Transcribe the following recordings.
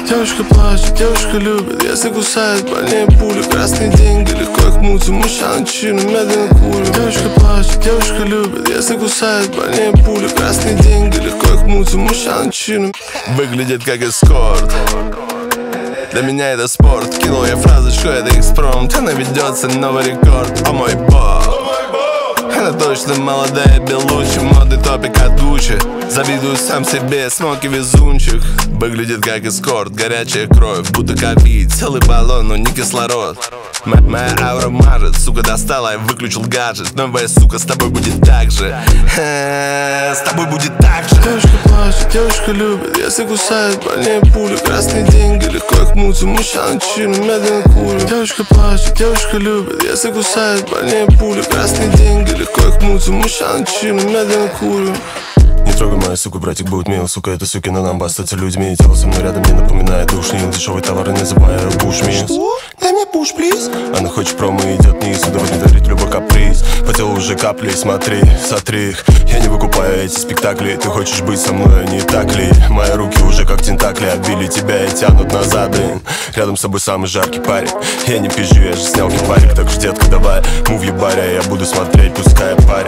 Девушка плачет, девушка любит, если кусает больнее пули. Красные деньги, легко их мутим, мы шанчину, медленно курим. Девушка плачет, девушка любит, если кусает больнее пули. Красные деньги, легко их мутим, мы шанчину. Выглядит как эскорт, для меня это спорт. Кинул я фразочку, это экспромт. Она ведется, новый рекорд, о мой бог. Она точно молодая, белучи, модный топик от Гуччи. Завидую сам себе, смоки везунчик. Выглядит как эскорт, горячая кровь, будто ковид. Целый баллон, но не кислород. Моя аура мажет, сука, достала, я выключил гаджет. Новая сука, с тобой будет так же. С тобой будет так же. Девушка плачет, девушка любит, если кусает больнее пули. Красные деньги, легко их мутим, мы шанчину, медленно курим. Девушка плачет, девушка любит, если кусает больнее пули. Красные деньги, легко их мутим, мы шанчину, медленно курим. Не трогай мою суку, братик будет мил. Сука, это сукина нам остаться людьми. И тело со мной рядом не напоминает душнил. Дешевый товар и не забывая пуш минус. Дай мне пуш, плиз. Она хочет промо и идет вниз. Давай не дарить любой каприз. По телу уже капли, смотри, сотри их. Я не выкупаю эти спектакли. Ты хочешь быть со мной, а не так ли? Мои руки уже как тентакли обвили тебя и тянут назад, блин. Рядом с собой самый жаркий парень. Я не пизжу, я же снял кипарик. Так же, детка, давай, мув ебаря. Я буду смотреть, пускай парень.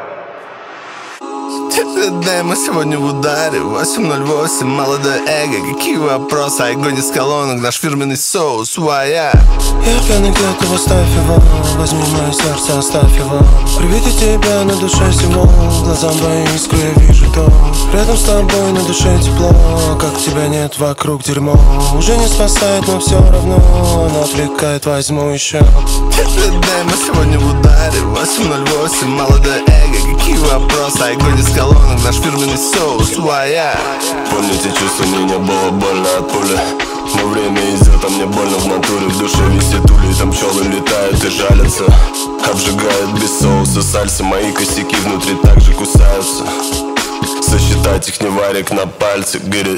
Да, мы сегодня в ударе 808, молодое эго. Какие вопросы, огонь из колонок. Наш фирменный соус, я пьяный где-то, оставь его. Возьми мое сердце, оставь его. При виде тебя на душе всего. Глазам твои искры, я вижу то. Рядом с тобой на душе тепло. Как тебя нет, вокруг дерьмо. Уже не спасает, но все равно. Она отвлекает, возьму еще. Да, мы сегодня в ударе 808, молодое эго. Какие вопросы, огонь из колонок. Наш фирменный соус, я. Помню те чувства, мне не было больно от пули. Но время идет, а мне больно в натуре. В душе висит ули, там пчелы летают и жалятся. Обжигают без соуса сальса. Мои косяки внутри также кусаются. Сосчитать их не варик на пальце, говорит.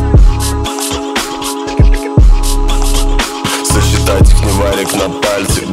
Сосчитать их не варик на пальце.